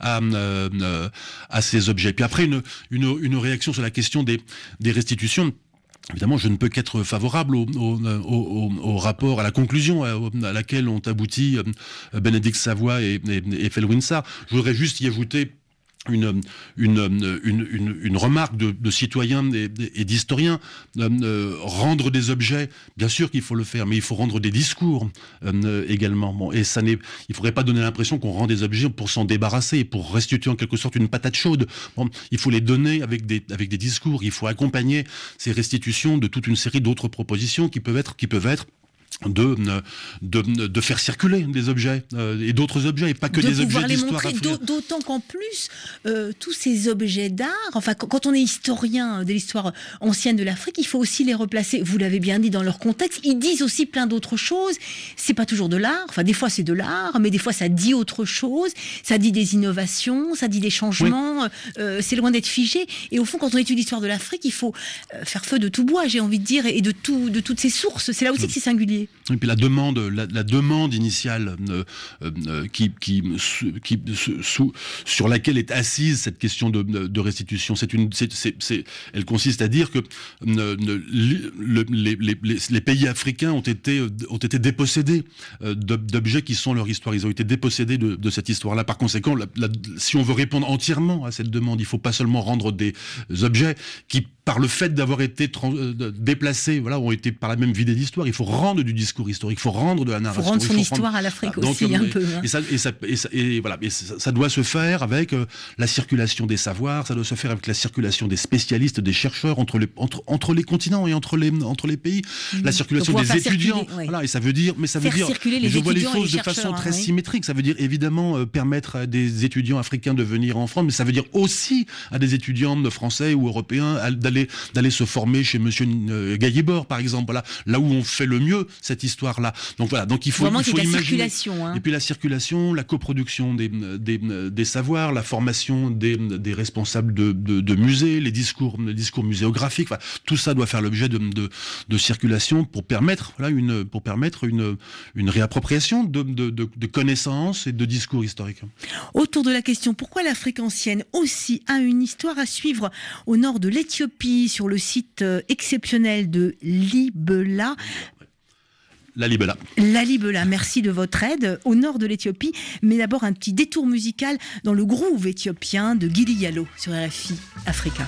à ces objets. Puis après une réaction sur la question des restitutions. Évidemment, je ne peux qu'être favorable au rapport, à la conclusion à laquelle ont abouti Bénédicte Savoy et Felwinsar. Je voudrais juste y ajouter une remarque de citoyens et d'historiens. Rendre des objets, bien sûr qu'il faut le faire, mais il faut rendre des discours également. Bon, et il faudrait pas donner l'impression qu'on rend des objets pour s'en débarrasser, pour restituer en quelque sorte une patate chaude. Bon, il faut les donner avec des discours. Il faut accompagner ces restitutions de toute une série d'autres propositions qui peuvent être de faire circuler des objets et d'autres objets et pas que des objets d'histoire. D'autant qu'en plus tous ces objets d'art, enfin quand on est historien de l'histoire ancienne de l'Afrique, il faut aussi les replacer. Vous l'avez bien dit, dans leur contexte. Ils disent aussi plein d'autres choses. C'est pas toujours de l'art. Enfin des fois c'est de l'art, mais des fois ça dit autre chose. Ça dit des innovations, ça dit des changements. Oui. C'est loin d'être figé. Et au fond, quand on étudie l'histoire de l'Afrique, il faut faire feu de tout bois, j'ai envie de dire, et de toutes ces sources. C'est là aussi que c'est singulier. Et puis la demande initiale sur laquelle est assise cette question de restitution, elle consiste à dire que les pays africains ont été dépossédés d'objets qui sont leur histoire. Ils ont été dépossédés de cette histoire-là. Par conséquent, si on veut répondre entièrement à cette demande, il ne faut pas seulement rendre des objets qui, par le fait d'avoir été déplacés, voilà, ont été par la même vidée d'histoire. Il faut rendre du discours historique, il faut rendre de la narration. Il faut rendre son histoire à l'Afrique aussi, un peu. Hein. Et ça doit se faire avec la circulation des savoirs, ça doit se faire avec la circulation des spécialistes, des chercheurs entre les continents et entre les pays. La circulation des étudiants, voilà, et ça veut dire, je vois les choses de façon très symétrique. Ça veut dire évidemment permettre à des étudiants africains de venir en France, mais ça veut dire aussi à des étudiants français ou européens d'aller se former chez Monsieur Gaillébord, par exemple, voilà, là où on fait le mieux cette histoire-là. Donc voilà, donc il faut imaginer. Hein. Et puis la circulation, la coproduction des savoirs, la formation des responsables de musées, les discours muséographiques, voilà, tout ça doit faire l'objet de circulation pour permettre une réappropriation de connaissances et de discours historiques. Autour de la question, pourquoi l'Afrique ancienne aussi a une histoire à suivre au nord de l'Éthiopie, sur le site exceptionnel de Libela. Lalibela, merci de votre aide, au nord de l'Éthiopie. Mais d'abord un petit détour musical dans le groove éthiopien de Gili Yalo sur RFI Africa.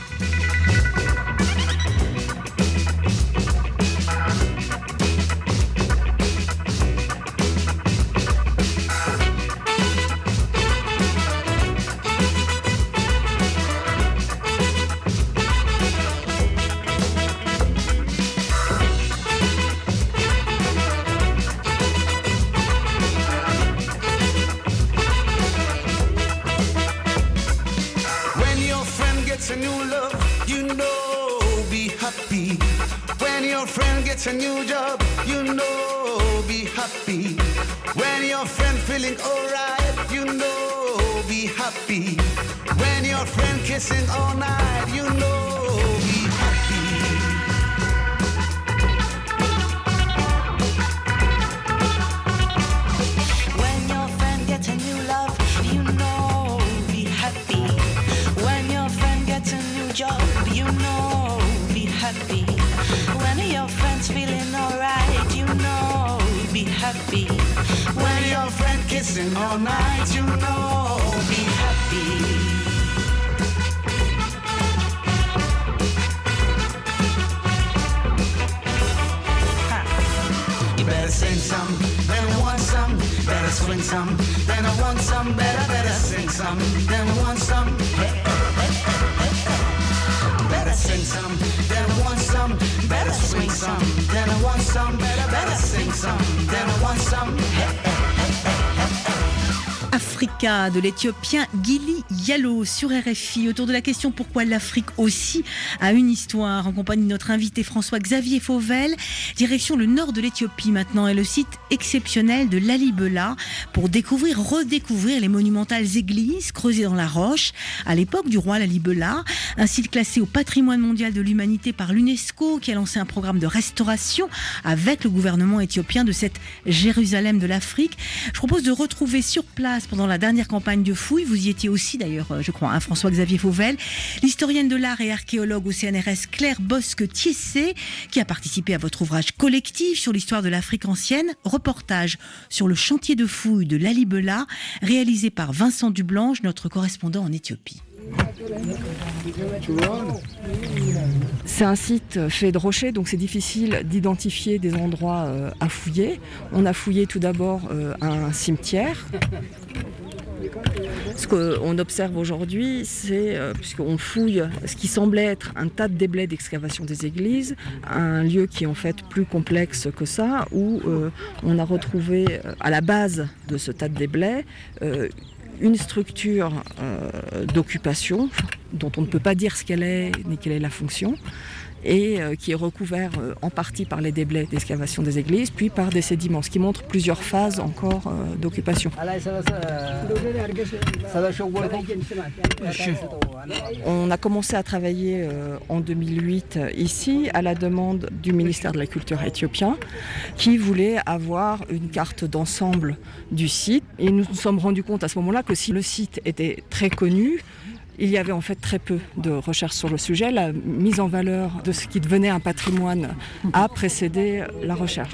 A new love, you know, be happy. When your friend gets a new job, you know, be happy. When your friend feeling alright, you know, be happy. When your friend kissing all night, you know, be happy. When your friend gets a new love, you know, be happy. When your friend gets friend's feeling alright, you know, be happy. When your friend kissing all night, you know, be happy. Better sing some, then want some, better swing some, then I want some, better sing some, then want some, better sing some, then want some, better swing some, then I want some, better sing some, then I want some. Africa de l'Éthiopien Gili Yalo sur RFI. Autour de la question pourquoi l'Afrique aussi a une histoire, en compagnie de notre invité François-Xavier Fauvel. Direction le nord de l'Éthiopie maintenant et le site exceptionnel de Lalibela pour redécouvrir les monumentales églises creusées dans la roche à l'époque du roi Lalibela. Un site classé au patrimoine mondial de l'humanité par l'UNESCO qui a lancé un programme de restauration avec le gouvernement éthiopien de cette Jérusalem de l'Afrique. Je propose de retrouver sur place pendant la dernière campagne de fouilles, vous y étiez aussi d'ailleurs, je crois, François-Xavier Fauvel, l'historienne de l'art et archéologue au CNRS Claire Bosque-Thiessé, qui a participé à votre ouvrage collectif sur l'histoire de l'Afrique ancienne, reportage sur le chantier de fouilles de Lalibela, réalisé par Vincent Dublanche, notre correspondant en Éthiopie. C'est un site fait de rochers, donc c'est difficile d'identifier des endroits à fouiller. On a fouillé tout d'abord un cimetière. Ce qu'on observe aujourd'hui, c'est, puisqu'on fouille ce qui semblait être un tas de déblais d'excavation des églises, un lieu qui est en fait plus complexe que ça, où on a retrouvé à la base de ce tas de déblais une structure d'occupation dont on ne peut pas dire ce qu'elle est ni quelle est la fonction, et qui est recouvert en partie par les déblais d'excavation des églises, puis par des sédiments, ce qui montre plusieurs phases encore d'occupation. On a commencé à travailler en 2008 ici, à la demande du ministère de la Culture éthiopien, qui voulait avoir une carte d'ensemble du site. Et nous nous sommes rendus compte à ce moment-là que si le site était très connu, il y avait en fait très peu de recherches sur le sujet. La mise en valeur de ce qui devenait un patrimoine a précédé la recherche.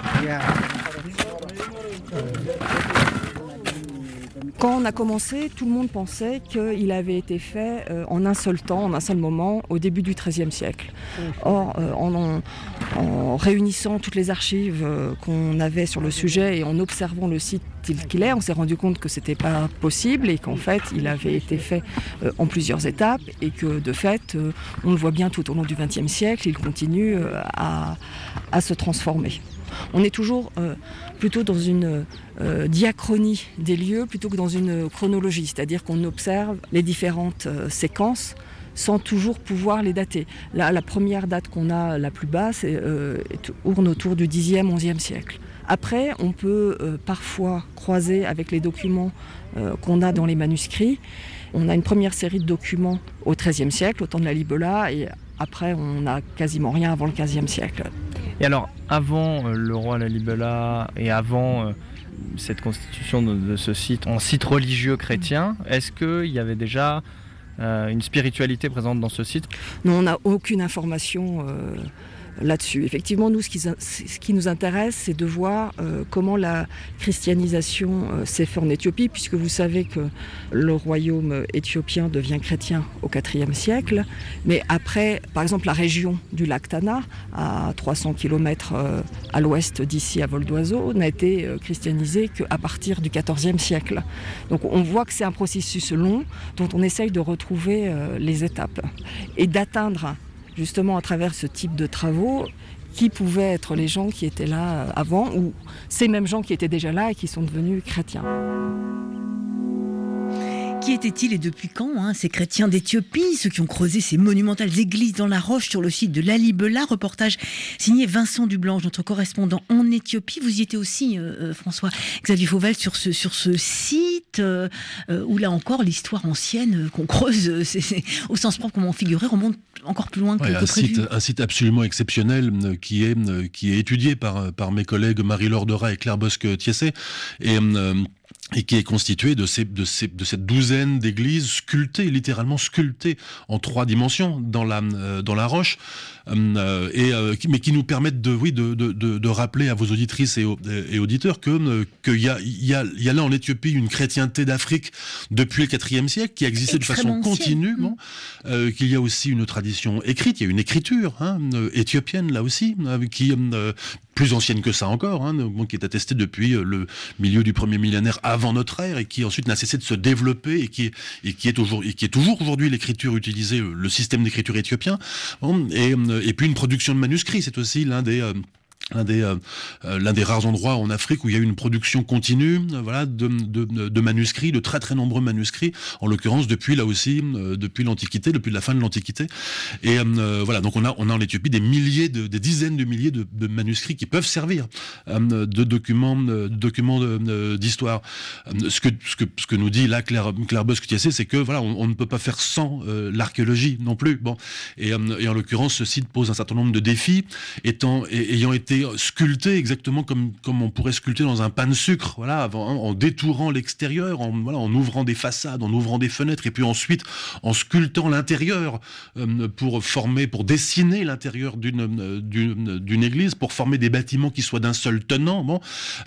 Quand on a commencé, tout le monde pensait qu'il avait été fait en un seul temps, en un seul moment, au début du XIIIe siècle. Or, en réunissant toutes les archives qu'on avait sur le sujet et en observant le site tel qu'il est, on s'est rendu compte que c'était pas possible et qu'en fait, il avait été fait en plusieurs étapes et que de fait, on le voit bien tout au long du XXe siècle, il continue à se transformer. On est toujours plutôt dans une diachronie des lieux plutôt que dans une chronologie, c'est-à-dire qu'on observe les différentes séquences sans toujours pouvoir les dater. La première date qu'on a la plus basse tourne autour du Xe, XIe siècle. Après, on peut parfois croiser avec les documents qu'on a dans les manuscrits. On a une première série de documents au XIIIe siècle, au temps de Lalibela, et après, on n'a quasiment rien avant le XVe siècle. Et alors, avant le roi Lalibela et avant cette constitution de ce site en site religieux chrétien, est-ce qu'il y avait déjà une spiritualité présente dans ce site ? Non, on n'a aucune information là-dessus. Effectivement, nous, ce qui nous intéresse, c'est de voir comment la christianisation s'est faite en Éthiopie, puisque vous savez que le royaume éthiopien devient chrétien au IVe siècle, mais après, par exemple, la région du lac Tana, à 300 km à l'ouest d'ici, à vol d'oiseau, n'a été christianisée qu'à partir du XIVe siècle. Donc on voit que c'est un processus long dont on essaye de retrouver les étapes et d'atteindre justement à travers ce type de travaux qui pouvaient être les gens qui étaient là avant ou ces mêmes gens qui étaient déjà là et qui sont devenus chrétiens. Qui étaient-ils et depuis quand ces chrétiens d'Éthiopie, ceux qui ont creusé ces monumentales églises dans la roche sur le site de Lalibela? Reportage signé Vincent Dublanche, notre correspondant en Éthiopie. Vous y étiez aussi, François-Xavier Fauvel, sur ce site où là encore l'histoire ancienne qu'on creuse, au sens propre comment figurer, remonte encore plus loin que prévu. Un site absolument exceptionnel qui est étudié par mes collègues Marie-Laure Dora et Claire Bosque-Thiessé et qui est constitué de cette douzaine d'églises littéralement sculptées en 3 dimensions dans la roche. mais qui nous permettent de rappeler à vos auditrices et auditeurs qu'il y a là en Éthiopie une chrétienté d'Afrique depuis le IVe siècle qui existait de façon continue, qu'il y a aussi une tradition écrite, il y a une écriture éthiopienne là aussi, qui plus ancienne que ça encore, qui est attestée depuis le milieu du premier millénaire avant notre ère et qui ensuite n'a cessé de se développer et qui est toujours aujourd'hui l'écriture utilisée, le système d'écriture éthiopien, et puis une production de manuscrits, c'est aussi l'un des rares endroits en Afrique où il y a une production continue, de manuscrits, de très très nombreux manuscrits, en l'occurrence depuis l'Antiquité, depuis la fin de l'Antiquité. Et donc on a en Éthiopie des dizaines de milliers de manuscrits qui peuvent servir de documents d'histoire. Ce que nous dit là Claire Bosc-Tiessé, c'est que on ne peut pas faire sans l'archéologie non plus. Et en l'occurrence, ce site pose un certain nombre de défis, ayant été sculpté exactement comme on pourrait sculpter dans un pain de sucre, en détourant l'extérieur, en ouvrant des façades, en ouvrant des fenêtres, et puis ensuite en sculptant l'intérieur pour dessiner l'intérieur d'une église, pour former des bâtiments qui soient d'un seul tenant.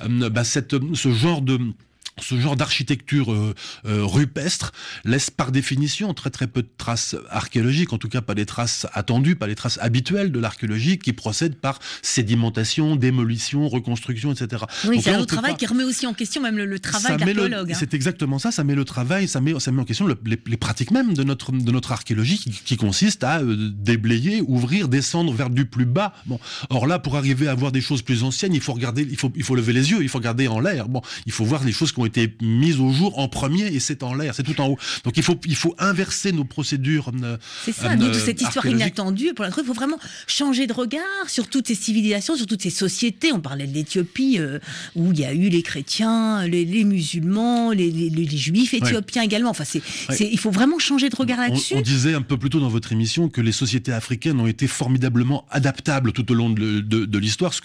Ce genre d'architecture rupestre laisse par définition très très peu de traces archéologiques, en tout cas pas des traces attendues, pas les traces habituelles de l'archéologie qui procèdent par sédimentation, démolition, reconstruction, etc. Oui, c'est un autre travail qui remet aussi en question même le travail d'archéologue. C'est exactement ça, ça met le travail, ça met en question les pratiques même de notre archéologie qui consiste à déblayer, ouvrir, descendre vers du plus bas. Or là, pour arriver à voir des choses plus anciennes, il faut lever les yeux, il faut regarder en l'air. Il faut voir les choses qui ont été mises au jour en premier, et c'est en l'air, c'est tout en haut. Donc il faut inverser nos procédures. C'est ça, toute cette histoire inattendue. Pour il faut vraiment changer de regard sur toutes ces civilisations, sur toutes ces sociétés. On parlait de l'Éthiopie, où il y a eu les chrétiens, les musulmans, les juifs éthiopiens également. Enfin, il faut vraiment changer de regard là-dessus. On disait un peu plus tôt dans votre émission que les sociétés africaines ont été formidablement adaptables tout au long de l'histoire. Ce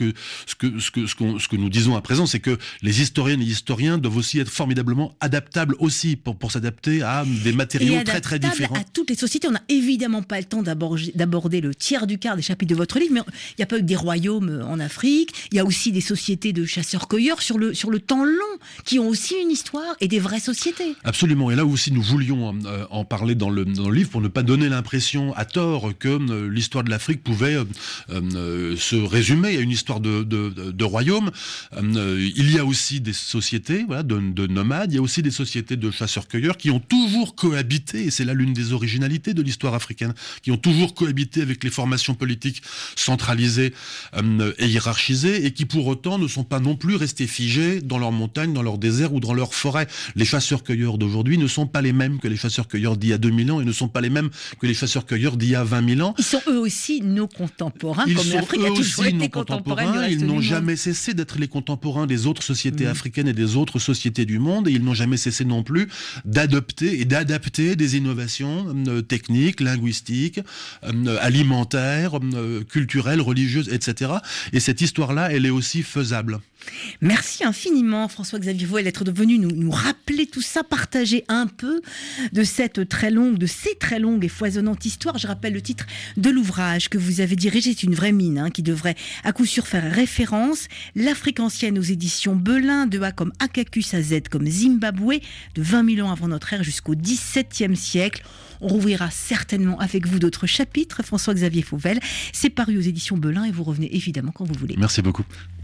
que nous disons à présent, c'est que les historiennes et historiens doivent aussi être formidablement adaptables aussi pour s'adapter à des matériaux très très différents. À toutes les sociétés. On n'a évidemment pas le temps d'aborder le tiers du quart des chapitres de votre livre, mais il n'y a pas eu que des royaumes en Afrique, il y a aussi des sociétés de chasseurs-cueilleurs sur le temps long, qui ont aussi une histoire et des vraies sociétés. Absolument, et là aussi nous voulions en parler dans le livre pour ne pas donner l'impression à tort que l'histoire de l'Afrique pouvait se résumer à une histoire de royaume. Il y a aussi des sociétés de nomades, il y a aussi des sociétés de chasseurs-cueilleurs qui ont toujours cohabité, et c'est là l'une des originalités de l'histoire africaine, qui ont toujours cohabité avec les formations politiques centralisées et hiérarchisées, et qui pour autant ne sont pas non plus restés figés dans leurs montagnes, dans leurs déserts ou dans leurs forêts. Les chasseurs-cueilleurs d'aujourd'hui ne sont pas les mêmes que les chasseurs-cueilleurs d'il y a 2000 ans, et ne sont pas les mêmes que les chasseurs-cueilleurs d'il y a 20 000 ans. Ils sont eux aussi nos contemporains, comme l'Afrique a toujours été contemporaine du reste du monde. Ils n'ont jamais cessé d'être les contemporains des autres sociétés africaines et des autres sociétés du monde, et ils n'ont jamais cessé non plus d'adopter et d'adapter des innovations techniques, linguistiques, alimentaires, culturelles, religieuses, etc. Et cette histoire-là, elle est aussi faisable. Merci infiniment François-Xavier Fauvel d'être venu nous rappeler tout ça, partager un peu de ces très longue et foisonnante histoire. Je rappelle le titre de l'ouvrage que vous avez dirigé, c'est une vraie mine qui devrait à coup sûr faire référence. L'Afrique ancienne aux éditions Belin, de A comme Akakus à Z comme Zimbabwe, de 20 000 ans avant notre ère jusqu'au XVIIe siècle. On rouvrira certainement avec vous d'autres chapitres. François-Xavier Fauvel, c'est paru aux éditions Belin et vous revenez évidemment quand vous voulez. Merci beaucoup.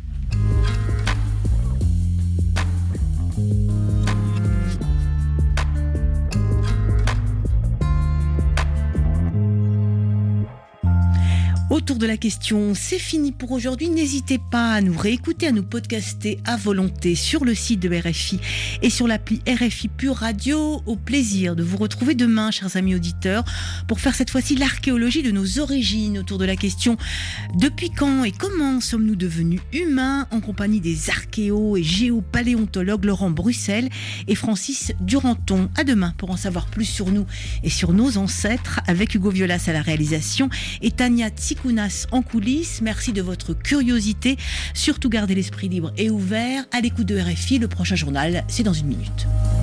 Autour de la question, c'est fini pour aujourd'hui. N'hésitez pas à nous réécouter, à nous podcaster à volonté sur le site de RFI et sur l'appli RFI Pure Radio. Au plaisir de vous retrouver demain, chers amis auditeurs, pour faire cette fois-ci l'archéologie de nos origines autour de la question depuis quand et comment sommes-nous devenus humains, en compagnie des archéos et géopaléontologues Laurent Bruxelles et Francis Duranton. À demain pour en savoir plus sur nous et sur nos ancêtres, avec Hugo Violas à la réalisation et Tania Tsikounas en coulisses. Merci de votre curiosité. Surtout gardez l'esprit libre et ouvert. À l'écoute de RFI, le prochain journal, c'est dans 1 minute.